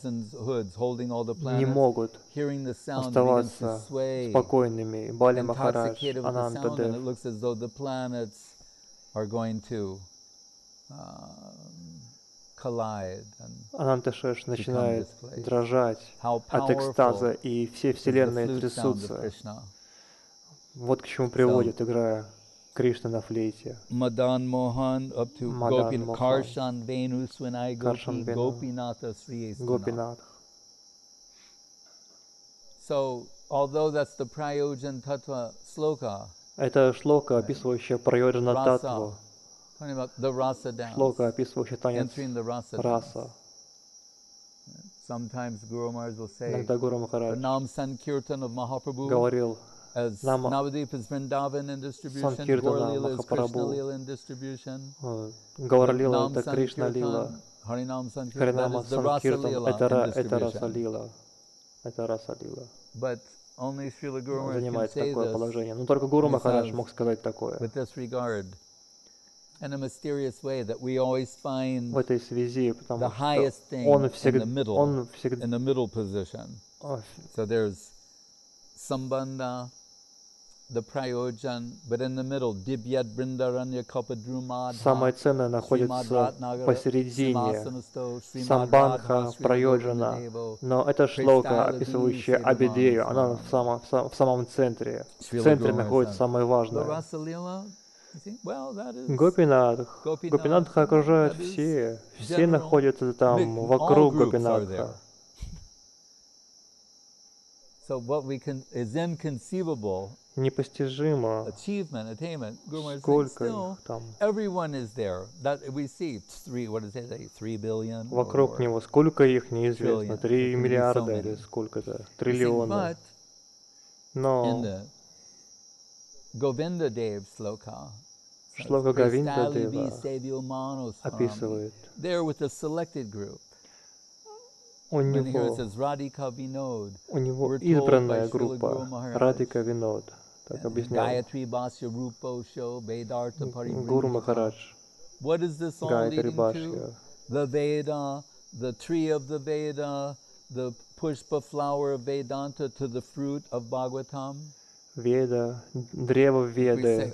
не могут оставаться спокойными. Бали Махарадж, Анантадев. Ананташеш начинает дрожать от экстаза, и все вселенные трясутся. Вот к чему приводит игра Кришна на флейте. Madan Mohan up to Madan Karshan Venu Swinai Karshan Gopi Venu, Gopinatha Sri Gopinath. So, although that's the Prayojan Tattva sloka, это шлока, описывающая Прайоджана Таттву, шлока, описывающая танец раса. Sometimes Guru Maharaj will say, иногда Гуру Махарадж the Nam Sankirtan of Mahaprabhu, говорил, as Navadip is Vrindavan in distribution, Gaur-lila is Krishna-lila in distribution, Gaur-lila это Кришна-лила, Harinam Sankirtan, Харинама that is the Rasa-lila это Раса-лила. Это Раса-лила. But only Srila Guru Maharaj занимает can say такое this положение. Но только Гуру Махарадж мог сказать такое. with this regard, in a mysterious way, that we always find В этой связи, потому the highest что thing он in всегда, the middle, он всегда, in the middle position. So there's Sambandha, the Prayojan, but in the middle, Dibyat Brindaranya Kapadrumadha, самое ценное находится посередине, Самбандха, Прайоджана, но это шлока, описывающая Абидею, она в самом центре. В центре находится самое важное. Гопинатх. Гопинатха окружают все находятся там вокруг Гопинатха. So what is inconceivable, непостижимо, сколько их там. Вокруг него, сколько их неизвестно, 3 миллиарда или сколько-то, триллиона. Но шлока Говинда Дева описывает, у него избранная группа, Радика Винод, так объяснял Гуру Махарадж. Гайатри Башья. The Veda, the tree of the Veda, the Pushpa flower of Vedanta to the fruit of Bhagavatam. Веда, древо Веды,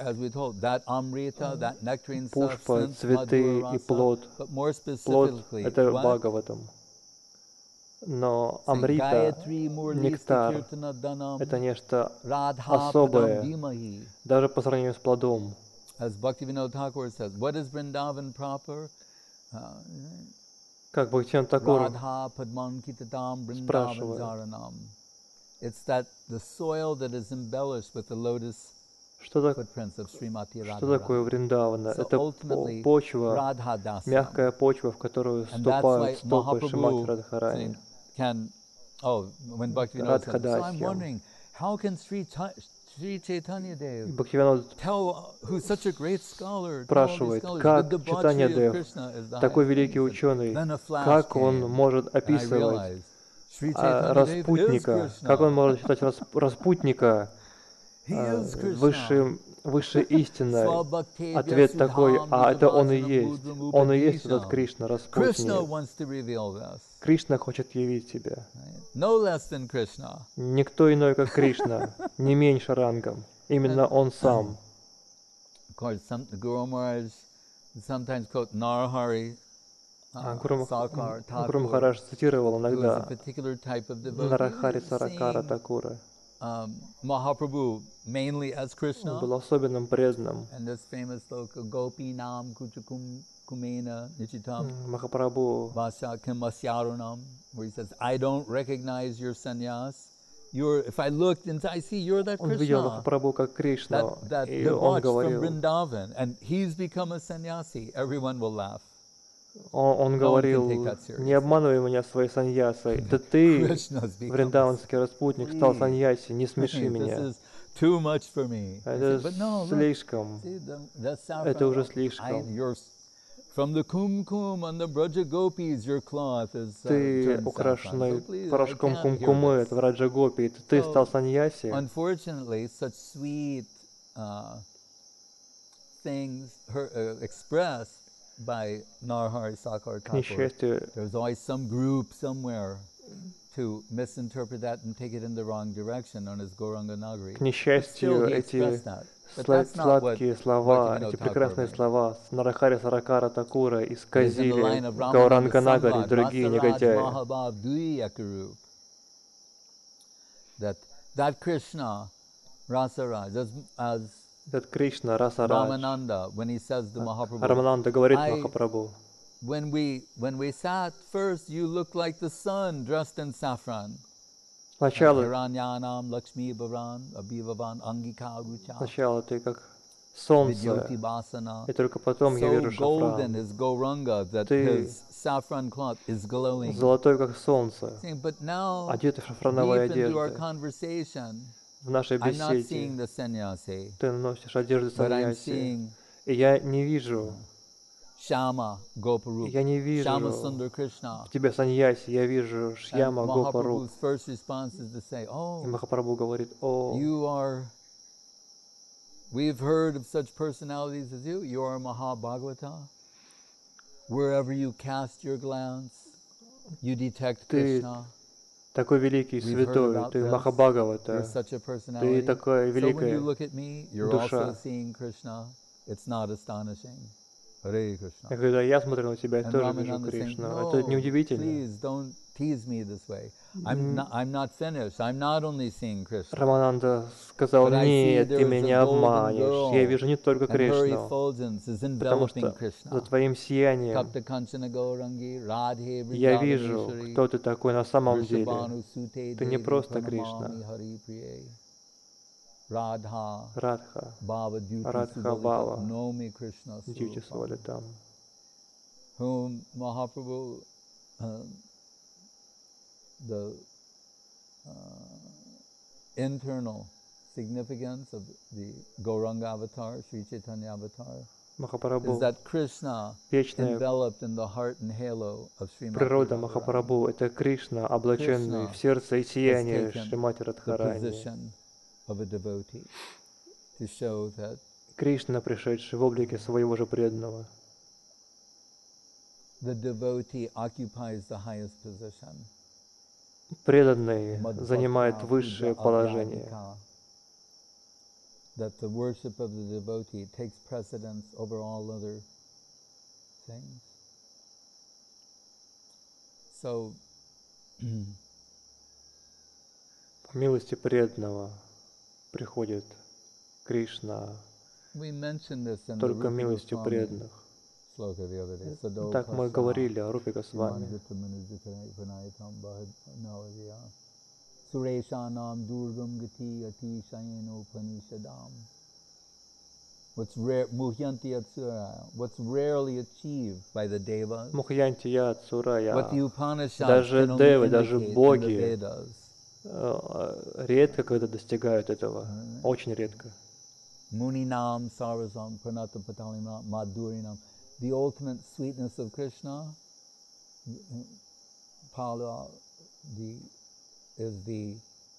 Пушпа, цветы и плод. Плод — это Бхагаватам. Но Амрита, нектар, это нечто особое, даже по сравнению с плодом. Как Бхактивинода Тхакур спрашивает, что такое Вриндавана? Это почва, мягкая почва, в которую ступают стопы Шримати Радхарани. Радхадасьям. Бхактивинода спрашивает, как Чайтанья Дев, такой великий ученый, как он может описывать распутника, как он может считать распутника высшей истиной? Ответ такой, а это он и есть. Он и есть этот Кришна, распутник. Кришна хочет явить себя. Никто иной, как Кришна, не меньше рангом. Именно он сам. Гуру Махарадж цитировал иногда Нарахари Саракара Такура. Mahaprabhu mainly as Он Krishna. был особенным преданным. And this famous sloka, Gopi Nam Kuchakum Kumena Nichitam Махапрабху Vasya Kimasyarunam, where he says, I don't recognize your sannyas. If I looked and I see you're that он видел Krishna, Махапрабху как Кришну, that и он debauched from говорил, Vrindavan, and he's become a sannyasi. Everyone will laugh. он No one can говорил, take that не seriously. обманывай меня своей саньясой, это ты, Krishna's become вриндаванский распутник, стал Please. саньяси, не смеши This меня. is too much for me. I Это said, but no, look, слишком, see the saffron. это уже слишком. From the kumkum on the Braja Gopis, your cloth is Ты turned украшенный saffron. So please, порошком I can't hear кумкумы, this. это Враджа Гопи, это ты So, стал саньяси. Unfortunately, such sweet things expressed by Narhari Sakar К Thakur. несчастью, There's always some group somewhere to misinterpret that and take it in the wrong direction, known as Gauranga Nagari. к несчастью, He эти expressed that. But that's not what сладкие слова, Bhaktivinoda эти Thakur прекрасные meant. слова Нарахари Саракара Такура It is in the исказили line of Ramananda Гауранга Нагари, Samvad, другие Rasaraj негодяи. Mahabhav Dui Yakarup. That Krishna, Rasaraj, as Этот Кришна, Расарадж, Ramananda, when he says to Mahaprabhu, Рамананда говорит Махапрабху, when we sat first, you looked like the sun dressed in saffron. сначала Hiranyanam Lakshmi Bharan Abhivavan Angika Rucha ты как солнце, Vidyoti Basana. и только потом я So вижу golden шафран. is Gauranga that Ты his saffron cloth is glowing. золотой, как солнце, But now, одетый в шафрановые deep into our одежды. conversation, В нашей I'm not seeing беседе the sannyasi, ты носишь одежду but I'm саньяси, seeing и я не вижу, Shama Goparup, я не Shama вижу Sundar Krishna. в тебе саньяси, я вижу And Шьяма Гопаруп. Mahaprabhu's first response is to say, И oh, Махапрабху говорит, we've heard of such personalities as you. You are Mahabhagavata. Wherever you cast your glance, you detect ты Krishna. такой великий We've heard святой, about ты this. You're Махабхагавата, such a ты personality. такая So when you великая look at me, you're душа. also seeing Krishna. It's not astonishing. Hare Krishna. И когда я смотрю на тебя, я And тоже вижу Ramananda saying, Кришну. Это no, неудивительно. please don't tease me this way. I'm not finished. I'm not only seeing Krishna. Рамананда сказал, But I see нет, ты there is меня a golden обманешь. Я girl, вижу не только and her Кришну, effulgence is потому enveloping что за Krishna. твоим сиянием Tapta Kanchana Gaurangi, Radhe я вижу, Vrindavaneshwari, кто ты такой на самом деле. Vrishabhanu Sute Ты не Devi просто Кришна. Pranamami Hari Priye, Radha Радха, Bhava Dyuti Радха Subalita, Бава, Nomi Krishna Дьюти Surupam, Свалитам. whom Mahaprabhu, the internal significance of the Gauranga avatar, Sri Chaitanya avatar, is Махапрабху, that Krishna вечная enveloped in the heart and halo of Srimati природа Radharani, Махапрабху — это Кришна, облаченный Krishna в сердце и сияние has taken Шримати the Радхарани. position of a devotee to show that Кришна, пришедший в облике своего же преданного. the devotee occupies the highest position. Преданный занимает Madhvakta высшее puja положение. avyadika. That the worship of the devotee takes precedence over all other things. So, По милости преданного приходит Кришна, we mentioned this in the только Rupa милостью Goswami преданных. sloka the other day. Sado Так мы kasa говорили о Рупе Госвами. Sureshanam durgam gati ati shayeno panishadam. What's rarely achieved by the devas. Мухьянти Яд, Сурая, What the Upanishads даже can only девы, даже indicate in the боги Vedas. редко когда достигают этого, очень редко. Muninam sarvasam pranata patalinam madhurinam. The ultimate sweetness of Krishna, Pala, is the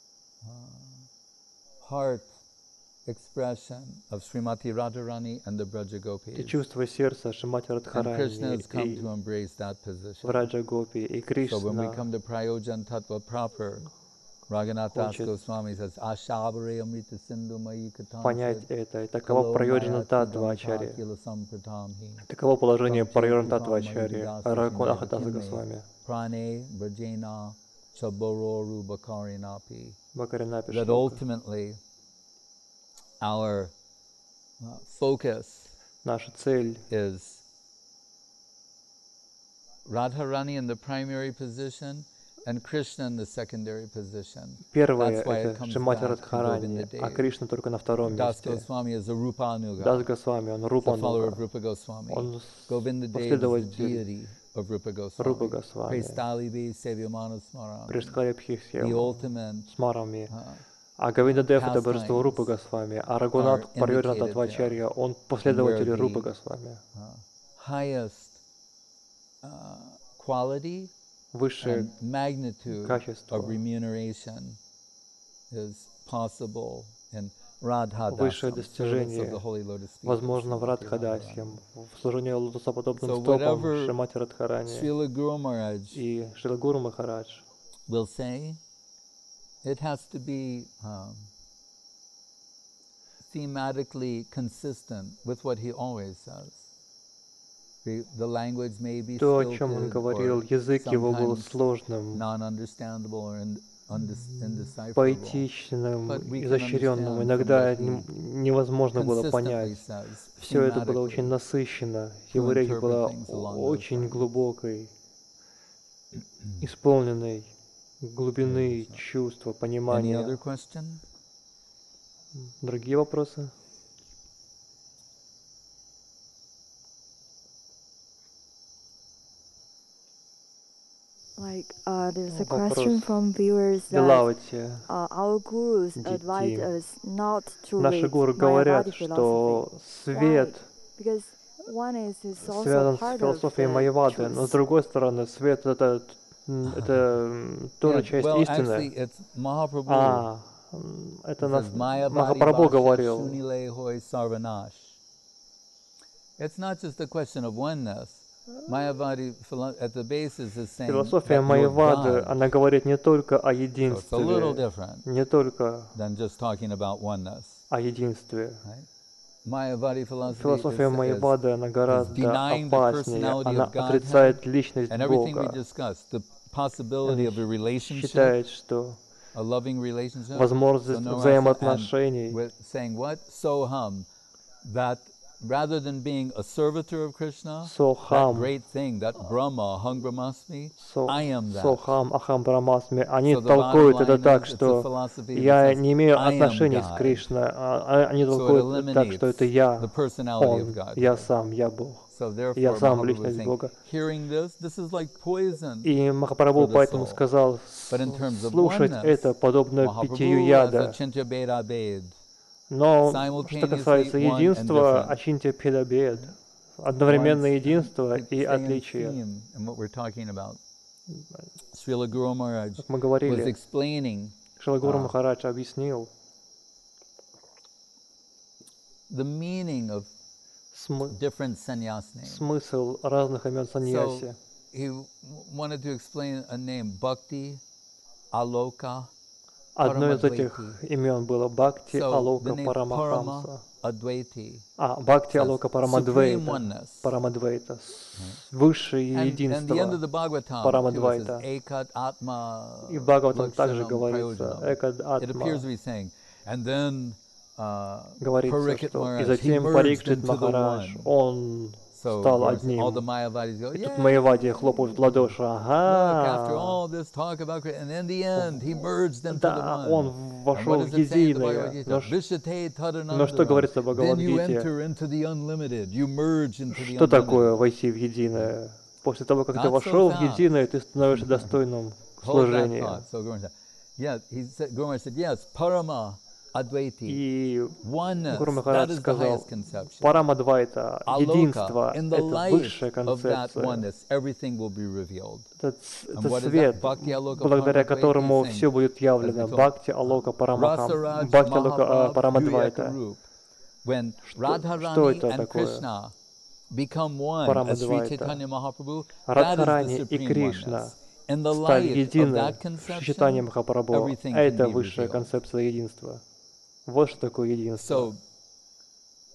heart expression of Srimati Radharani and the Braja И Gopis. чувство сердца Шримати And Krishna Радхарани has come и to embrace that position. Враджа Гопи, и So when we Кришна come to Prayojan Tattva proper, Raghunath Das хочет Goswami says, Ashabare Amrita Sindhu Mayi понять Katansid это. И таково Прайоджана Таттва Ачарья. Таково положение Прайоджана Таттва Ачарья, Рагунатха Даса Госвами. Prane Brajena chabororu bakarinapi. Бакаринапи That шлока. ultimately our focus Наша цель is Radharani in the primary position and Krishna in the secondary position. первое That's why it это comes Шримати back to Радхарани, Govinda а Dev. Кришна только на втором Das месте. Goswami is a Rupanuga, Дас Госвами, он the follower of Рупануга, Rupa Goswami. он Govinda Dev is the последователь deity of Rupa Рупы Goswami. Госвами, Prestalibi Sevyamana Smarami. Прескали The Бхихсьям, ultimate Смарами. А Говинда Дев это божество Рупы pastimes Госвами, а Рагунат are Парьоджана indicated Татвачарья, there. он And where последователь Рупы the Госвами. highest quality Высшее and magnitude качество, of remuneration is possible in Radha высшее Dasam, service of the достижение Holy Lotus feet. возможно в Srimati Радхадасье, Radharani. в служении лотосоподобным So стопам whatever Шримати Радхарани Srila Guru Maharaj и Шрила Гуру Махарадж will say, it has to be thematically consistent with what he always says. The language may be то, о чем он stilted говорил, or язык его был sometimes сложным, non-understandable or indecipherable. поэтичным, But we can изощренным. understand from Иногда what he невозможно было consistently понять. says Все это было очень thematically насыщенно. to Его речь interpret была things along those очень lines. глубокой, исполненной глубины Yes. чувства, Any other понимания. question? Другие вопросы? Like, there's a Вопрос. question from viewers that Делавати, our gurus advise Дити. us not to Наши read гуру Mayavadi говорят, philosophy. что свет Because one is also связан с part of философией the Майявады, но с truth. другой стороны, свет это тоже Yes, часть well, истины. actually, it's Mahaprabhu. А, это It нас says, Mayavadi Махапрабху Vasya говорил. Shunile Hoy Sarvanash. It's not just a question of oneness. Mayavadi at the basis is saying Философия that you're Майявады, God. она говорит не только о So it's a little единстве, different не только than just talking about oneness. о единстве. Right? Mayavadi philosophy Философия Майявады, она гораздо denying the опаснее. personality Она of Godhead отрицает личность and everything we Бога. discussed, the possibility of a relationship, Считает, что a loving relationship, возможность so взаимоотношений, with saying what? Soham, that rather than being a servitor of Krishna, that Сохам, great thing, that Brahma, Aham Brahmasmi, I am that. Сохам, Ахам, Брамасми, они So the bottom толкуют это line так, is, it's a что philosophy that я says, не имею I am отношений с God. Кришной, они So it толкуют это так, что это eliminates я, the personality of Он, God. я сам, я Бог. So Я therefore, сам Mahaprabhu личность is saying, Бога. hearing this is like poison И Махапрабху for the поэтому soul. сказал, But in terms of слушать oneness, это подобно питью Mahaprabhu as a яда. Chintya Beda Bed, Но что simultaneously касается one and единства, different. Ачинтя Педабед, одновременно единство и Staying in отличие. theme in what we're talking about. Srila Guru Maharaj Как мы was говорили, explaining Шрила Махарадж объяснил the meaning of different sannyas names. смысл разных имен So саньяси. he wanted to explain a name, Bhakti, Aloka, Одно из этих Paramadvaiti. имен было Бхакти So the Алока name Парамахамса. Advaiti, Бхакти says Алока supreme Парамадвейта. oneness. Парамадвейта. Высшее And the end единство. of the Bhagavatam too, it says Парамадвайта. Ekat Atma И в Бхагаватам также Lakshanam говорится Prayojanam. Экад It appears to Атма. be saying, and then Говорится, Parikshit что и Maharaj, he затем merged Парикшит into the Махарадж, one. он So стал of course, all the одним. Mayavadis go, И тут yeah. Майявади хлопают в ладоши. Look, after Ага. all this talk about Krishna, and in the end, he merged into the Да, one. он And вошел what в does it say in the единое. Bhagavad Gita? Vishate Но что tadanandaram. говорится в Then you Бхагавад-гите? enter into the unlimited. You merge into the Что такое unlimited. войти в единое? После того, как ты Not so вошел в fast. единое, ты становишься достойным Hold that служения. thought. So Guru Maharaj said, yeah, Guru Maharaj said, yes, Parama Advaiti. И Oneness, Гуру that Махарадж is the сказал, highest conception. Парамадвайта, единство, Aloka, in the это light высшая of that концепция. oneness, everything will be revealed. Это And what is свет, that? Bhakti Aloka благодаря Paramadvaita которому saying, все будет явлено. as we told, Бхакти Алока Парамахам, Rasaraj Бхакти Алока Mahabhav Парамадвайта. Duyaka When Что Radharani это and такое? Krishna become one as Sri Парамадвайта. Chaitanya Mahaprabhu, that is the Радхарани и supreme Кришна oneness. In the стали light of едины that в Чайтанье conception, Махапрабху. everything can Это be высшая revealed. концепция единства. Вот что такое единство. So,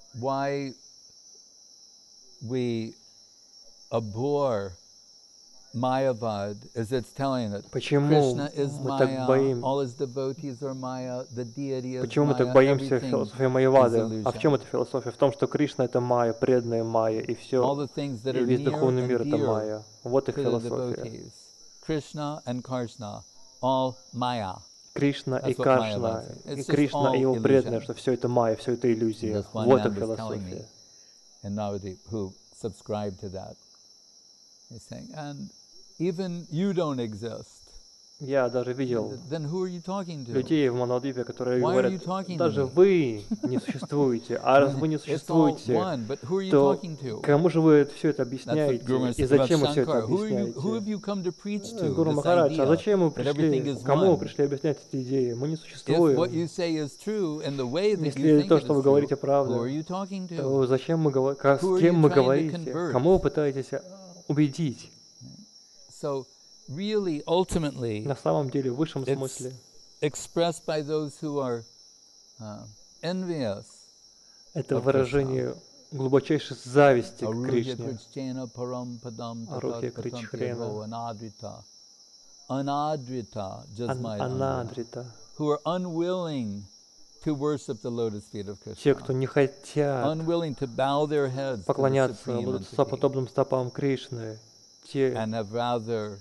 why we abhor Mayavad is it's telling that Почему Krishna is мы так Maya, боимся? all his devotees are Maya, the deity is Почему мы так Maya, боимся everything философии is Майявады? А в чем illusion. эта философия? В том, что Кришна — это Майя, преданная Майя, и All все, the things that и are весь near духовный and мир — это dear Майя. Вот их to the философия. devotees, Krishna and Krishna, all Maya. Кришна и That's what Кришна, Mayavad is. и It's just Кришна и all его преданные, illusion. что все это Майя, все это иллюзия. This one Вот их man was telling me философия. in Navadip who subscribed to that. He's saying, and even you don't exist. Я даже видел Then who are you talking to? людей в Манадвипе, которые Why are говорят, you talking to даже me? вы не существуете, а раз вы не It's all существуете, one, but who are you то talking to? кому же вы все это That's what объясняете, Guru Maharaj и said about зачем вы все это Shankara. Who have объясняете? you come to preach to? Гуру This Махарадж, а idea зачем мы that everything пришли, is кому вы one. пришли объяснять эти идеи? Мы не If what существуем. you say is true and the way that you Если think то, it что is вы true, говорите, who are правда, you talking to? то зачем мы говорим, Who с are кем you мы trying to говорите, convert? кому вы пытаетесь убедить? So really, ultimately, На самом деле, в высшем it's смысле, expressed by those who are envious это of выражение глубочайшей зависти к Arudhya Кришне. Krishna param padam Арухья tatat patanti Кришхрена, ego anadrita. Anadrita, just my Анадрита. who are unwilling to worship the lotus feet of Те, Krishna, кто не хотят unwilling to bow their heads to the поклоняться supreme entity, лотосоподобным стопам Кришны, те, and have rather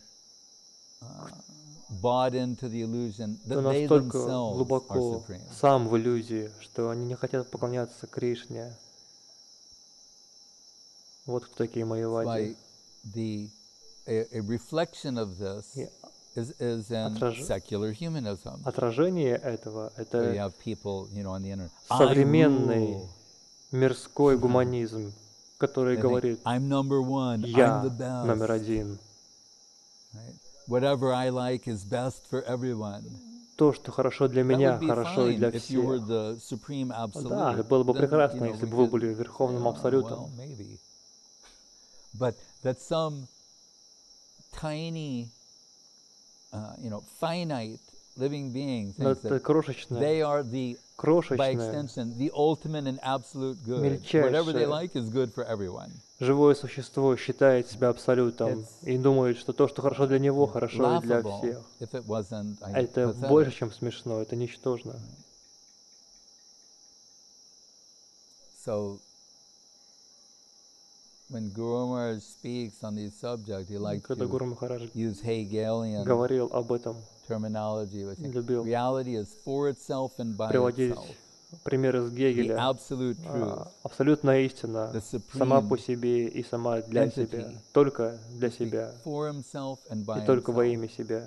bought into the illusion кто that they настолько themselves are глубоко supreme. сам в иллюзии, что они не хотят поклоняться Кришне. Вот кто такие майявади. Why a reflection of this И is in secular humanism. отражение этого — So you это have people, on the internet. современный мирской гуманизм, который говорит: I'm number one. I'm «Я the best. номер один». Right? Whatever I like is best for everyone. То, что хорошо для That меня, would be хорошо и fine для if you were всех. the supreme absolute. Да, было бы Then, прекрасно, если we бы вы could были say, верховным well, абсолютом. maybe. But that some tiny, finite living being Но thinks это that крошечное, they are by крошечное, extension, the ultimate and absolute good. Whatever they мельчайшее like is good for everyone. живое существо считает себя абсолютом It's и думает, что то, что хорошо для него, хорошо и для laughable всех. if it wasn't Это pathetic. больше, чем смешно, это ничтожно. So when Guru Maharaj speaks on these subjects, he likes Когда to Гуру Махарадж use Hegelian говорил об этом, terminology, which любил reality is for itself and by приводить itself. примеры из The Гегеля. absolute truth, Абсолютная истина the сама supreme по себе и сама для entity, себя, только для to speak себя for himself and by и только во himself. имя себя.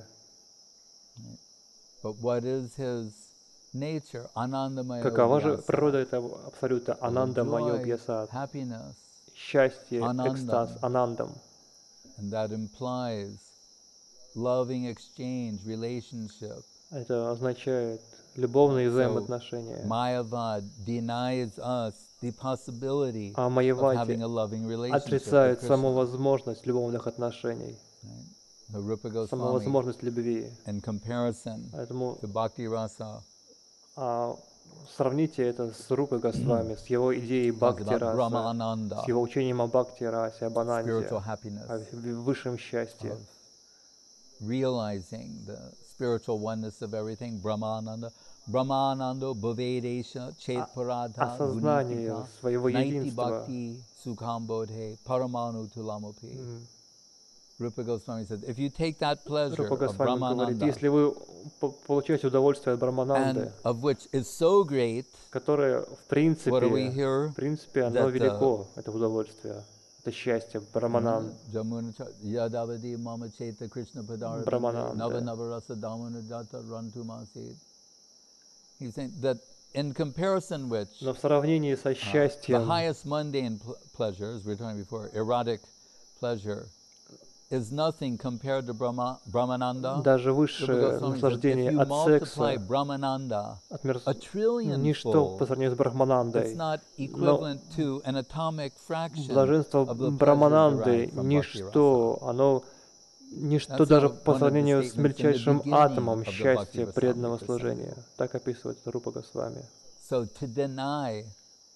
But what is his nature? Anandamaya Какова же Vyasa. природа этого абсолюта? Full of Ананда майо joy, бьясат. happiness, Счастье, Anandam. экстаз, анандам. and that implies loving exchange, relationship. Это означает любовные So, взаимоотношения. Mayavad denies us the possibility А of having майявади a loving relationship отрицает with саму Krishna. возможность любовных отношений, Right? So Rupa саму Goswami, возможность любви. in comparison Поэтому to Bhakti Rasa, сравните это с Рупой Госвами, с его идеей talks Бхакти about Раса, Brahmananda, с его учением о Бхакти Расе, об Ананде, spiritual happiness, о высшем счастье, of realizing the spiritual oneness of everything, Brahmananda. Brahmanando bhavedesha chet paradha осознание gunitika своего naiti единства. bhakti sukhambodhe paramanu tulamopi. Rupa Goswami said, if you take that pleasure Рупа of Госвами говорит, Brahmananda, если вы получаете удовольствие от Брахмананды, and of which is so great, которое what do we hear? в принципе, оно That, велико, это удовольствие, это счастье, Брахмананд. Jamuna Yadavadi Mama Cheta Krishna Padarabhinde Brahmananda. Nava Navarasa Damana Jata Rantumasid. He's saying that in comparison which Но в сравнении со the счастьем, highest mundane pleasure, as we were talking before, erotic pleasure, is nothing compared to Brahmananda. даже Rupa высшее Goswami said, if наслаждение you от multiply секса, Brahmananda от a trillion ничто по сравнению с it's Брахманандой. not Но equivalent to an atomic fraction блаженство of the pleasure Брахмананды derived from Bhakti Rasa. ничто, оно ничто That's даже how по one of the сравнению с statements in the мельчайшим beginning атомом of the счастья Bhakti преданного Rasamrita служения. Sindhu. Так описывает Рупа Госвами. So to deny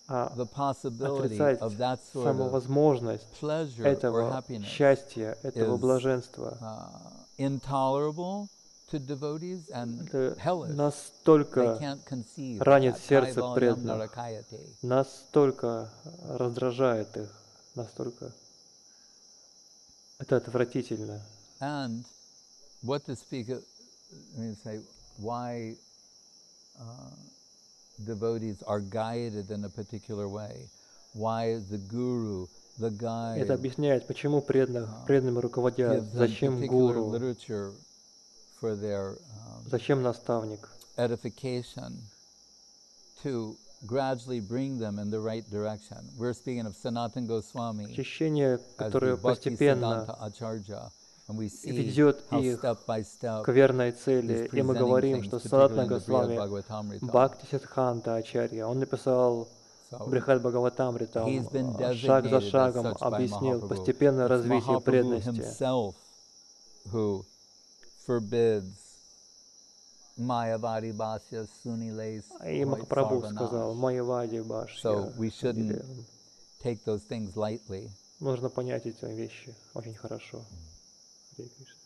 the possibility отрицать of that sort саму of возможность pleasure or этого happiness счастья, этого is блаженства. intolerable to devotees and Это hellish. They настолько can't conceive of ранит that. сердце Kaivalyam преданных, narakayate. настолько раздражает их, настолько это отвратительно. And what the speaker, I mean, say, why devotees are guided in a particular way, why the guru, the guide, Это объясняет, почему преданными руководят, gives them зачем particular гуру, literature for their зачем наставник, edification, to gradually bring them in the right direction. We're speaking of Sanatana Goswami очищение, as которое the Bhakti постепенно Siddhanta Acharya, and we see ведет how их step by step к верной he's цели. И мы presenting говорим, things, что particularly Санатана in the Brihad Госвами, Bhagavatamrita. Бхакти Сиддханта Ачарья, он написал So Брихад Бхагаватамритам, he's been шаг за designated as шагом such by объяснил Mahaprabhu. постепенное It's развитие Mahaprabhu преданности. himself who forbids Mayavadi Bhasya Sunile И Махапрабху сказал, Майявади Башья. So we shouldn't take those things lightly. Нужно понять эти вещи очень хорошо. Харе Кришна.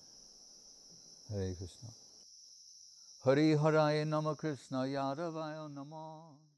Hare Krishna. Hari Haraya Nama Krishna Yadavaya Nama.